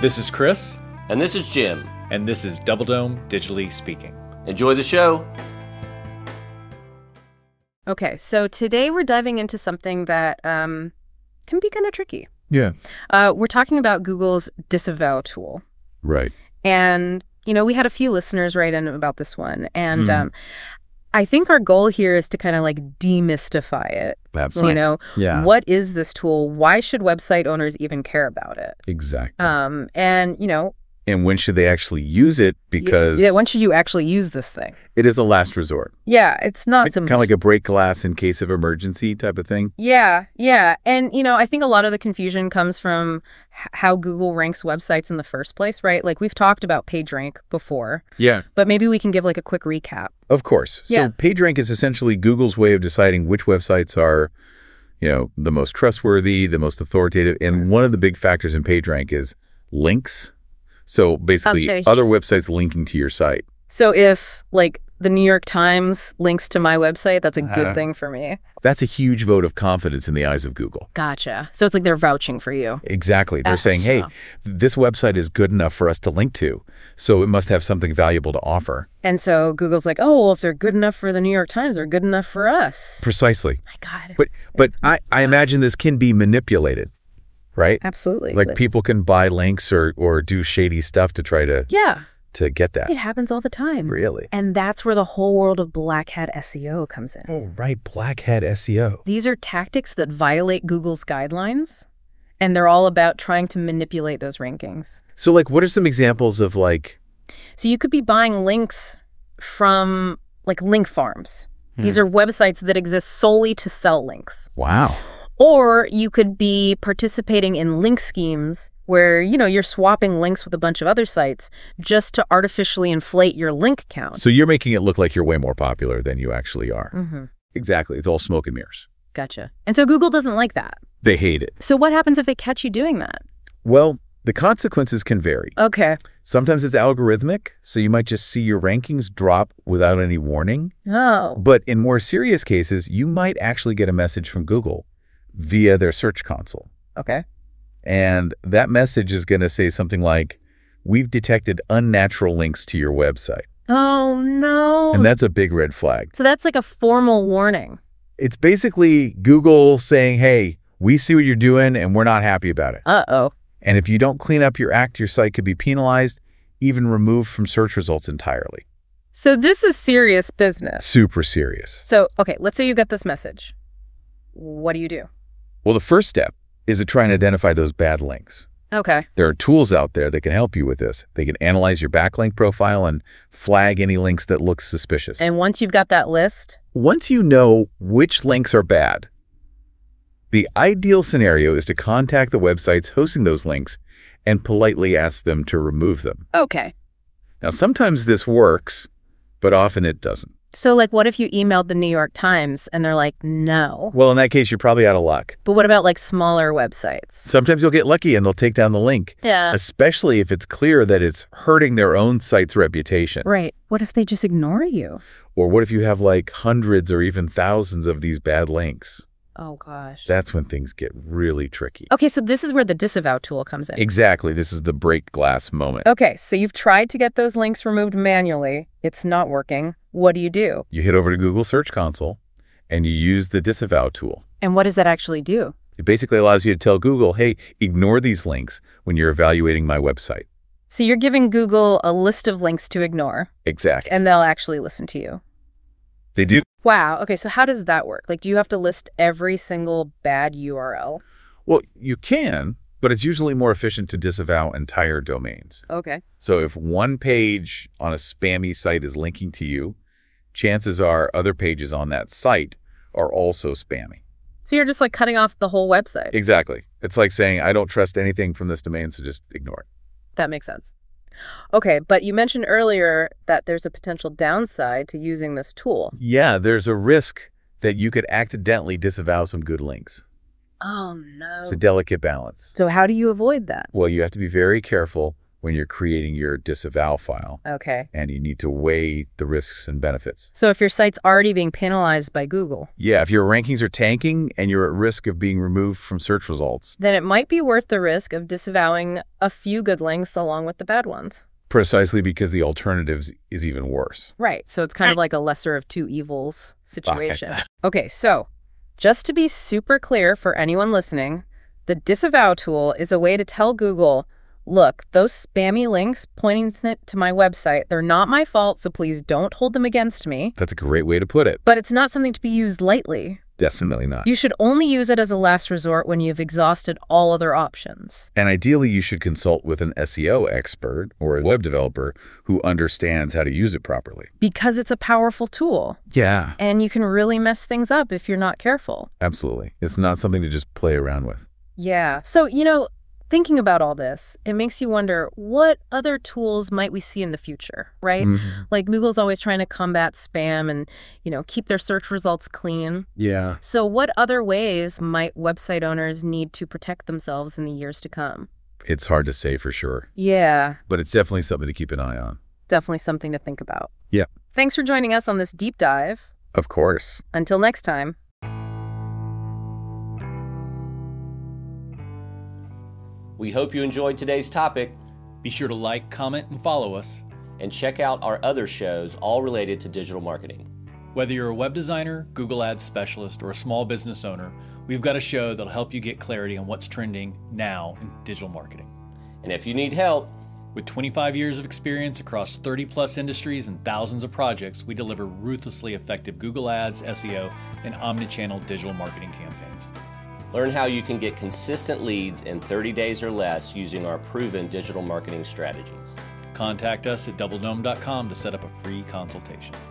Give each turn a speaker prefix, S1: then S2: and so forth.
S1: This is Chris.
S2: And this is Jim.
S1: And this is Double Dome Digitally Speaking.
S2: Enjoy the show.
S3: Okay, so today we're diving into something that can be kind of tricky.
S4: Yeah.
S3: We're talking about Google's disavow tool.
S4: Right.
S3: And, you know, we had a few listeners write in about this one. And I think our goal here is to kind of like demystify it.
S4: Absolutely.
S3: You know,
S4: Yeah.
S3: What is this tool? Why should website owners even care about it?
S4: Exactly.
S3: And, you know.
S4: And when should they actually use it? Because
S3: Yeah, when should you actually use this thing?
S4: it is a last resort.
S3: Yeah, it's not some
S4: Kind of like a break glass in case of emergency type of thing.
S3: Yeah. And, you know, I think a lot of the confusion comes from how Google ranks websites in the first place, right? Like we've talked about PageRank before,
S4: Yeah.
S3: but maybe we can give like a quick recap.
S4: Of course.
S3: Yeah.
S4: So PageRank is essentially Google's way of deciding which websites are, you know, the most trustworthy, the most authoritative. And one of the big factors in PageRank is links. So basically other websites linking to your site.
S3: So if like the New York Times links to my website, that's a good thing for me.
S4: That's a huge vote of confidence in the eyes of Google.
S3: Gotcha. So it's like they're vouching for you.
S4: Exactly. They're saying, hey, this website is good enough for us to link to, so it must have something valuable to offer.
S3: And so Google's like, oh, well, if they're good enough for the New York Times, they're good enough for us.
S4: Precisely.
S3: My God.
S4: But I imagine this can be manipulated, right?
S3: Absolutely.
S4: Like people can buy links or do shady stuff to try to get that.
S3: It happens all the time.
S4: Really?
S3: And that's where the whole world of black hat SEO comes in.
S4: Oh, right. Black hat SEO.
S3: These are tactics that violate Google's guidelines, and they're all about trying to manipulate those rankings.
S4: So, like, what are some examples of, like...
S3: So you could be buying links from, like, link farms. These are websites that exist solely to sell links.
S4: Wow.
S3: Or you could be participating in link schemes where, you know, you're swapping links with a bunch of other sites just to artificially inflate your link count.
S4: So you're making it look like you're way more popular than you actually are.
S3: Mm-hmm.
S4: Exactly. It's all smoke and mirrors.
S3: Gotcha. And so Google doesn't like that.
S4: They hate it.
S3: So what happens if they catch you doing that?
S4: Well, the consequences can vary.
S3: Okay.
S4: Sometimes it's algorithmic, so you might just see your rankings drop without any warning.
S3: Oh.
S4: But in more serious cases, you might actually get a message from Google via their search console.
S3: Okay.
S4: And that message is going to say something like, we've detected unnatural links to your website.
S3: Oh, no.
S4: And that's a big red flag.
S3: So that's like a formal warning.
S4: It's basically Google saying, hey, we see what you're doing and we're not happy about it.
S3: Uh-oh.
S4: And if you don't clean up your act, your site could be penalized, even removed from search results entirely.
S3: So this is serious business.
S4: Super serious.
S3: So, okay, let's say you get this message. What do you do?
S4: Well, the first step is to try and identify those bad links.
S3: Okay.
S4: There are tools out there that can help you with this. They can analyze your backlink profile and flag any links that look suspicious.
S3: And once you've got that list?
S4: Once you know which links are bad, the ideal scenario is to contact the websites hosting those links and politely ask them to remove them.
S3: Okay.
S4: Now, sometimes this works, but often it doesn't.
S3: So, like, what if you emailed the New York Times and they're like, no?
S4: Well, in that case, you're probably out of luck.
S3: But what about, like, smaller websites?
S4: Sometimes you'll get lucky and they'll take down the link.
S3: Yeah.
S4: Especially if it's clear that it's hurting their own site's reputation.
S3: Right. What if they just ignore you?
S4: Or what if you have, like, hundreds or even thousands of these bad links?
S3: Oh, gosh.
S4: That's when things get really tricky.
S3: Okay, so this is where the disavow tool comes in.
S4: Exactly. This is the break glass moment.
S3: Okay, so you've tried to get those links removed manually. It's not working. What do?
S4: You hit over to Google Search Console and you use the disavow tool.
S3: And what does that actually do?
S4: It basically allows you to tell Google, hey, ignore these links when you're evaluating my website.
S3: So you're giving Google a list of links to ignore.
S4: Exactly.
S3: And they'll actually listen to you.
S4: They do.
S3: Wow. Okay, so how does that work? Like, do you have to list every single bad URL?
S4: Well, you can, but it's usually more efficient to disavow entire domains.
S3: Okay.
S4: So if one page on a spammy site is linking to you, chances are other pages on that site are also spammy.
S3: So you're just like cutting off the whole website.
S4: Exactly. It's like saying, I don't trust anything from this domain, so just ignore it.
S3: That makes sense. Okay, but you mentioned earlier that there's a potential downside to using this tool.
S4: Yeah, there's a risk that you could accidentally disavow some good links.
S3: Oh, no.
S4: It's a delicate balance.
S3: So how do you avoid that?
S4: Well, you have to be very careful when you're creating your disavow file.
S3: Okay.
S4: And you need to weigh the risks and benefits.
S3: So if your site's already being penalized by Google.
S4: Yeah, if your rankings are tanking and you're at risk of being removed from search results.
S3: Then it might be worth the risk of disavowing a few good links along with the bad ones.
S4: Precisely because the alternatives is even worse.
S3: Right. So it's kind of like a lesser of two evils situation. Okay, so just to be super clear for anyone listening, the disavow tool is a way to tell Google, look, those spammy links pointing to my website, they're not my fault, so please don't hold them against me.
S4: That's a great way to put it.
S3: But it's not something to be used lightly.
S4: Definitely not.
S3: You should only use it as a last resort when you've exhausted all other options.
S4: And ideally, you should consult with an SEO expert or a web developer who understands how to use it properly.
S3: Because it's a powerful tool.
S4: Yeah.
S3: And you can really mess things up if you're not careful.
S4: Absolutely. It's not something to just play around with.
S3: Yeah. So, thinking about all this, it makes you wonder, what other tools might we see in the future, right?
S4: Mm-hmm.
S3: Like Google's always trying to combat spam and, keep their search results clean.
S4: Yeah.
S3: So what other ways might website owners need to protect themselves in the years to come?
S4: It's hard to say for sure.
S3: Yeah.
S4: But it's definitely something to keep an eye on.
S3: Definitely something to think about.
S4: Yeah.
S3: Thanks for joining us on this deep dive.
S4: Of course.
S3: Until next time.
S2: We hope you enjoyed today's topic.
S1: Be sure to like, comment, and follow us.
S2: And check out our other shows, all related to digital marketing.
S1: Whether you're a web designer, Google Ads specialist, or a small business owner, we've got a show that'll help you get clarity on what's trending now in digital marketing.
S2: And if you need help,
S1: with 25 years of experience across 30-plus industries and thousands of projects, we deliver ruthlessly effective Google Ads, SEO, and omnichannel digital marketing campaigns.
S2: Learn how you can get consistent leads in 30 days or less using our proven digital marketing strategies.
S1: Contact us at doubledome.com to set up a free consultation.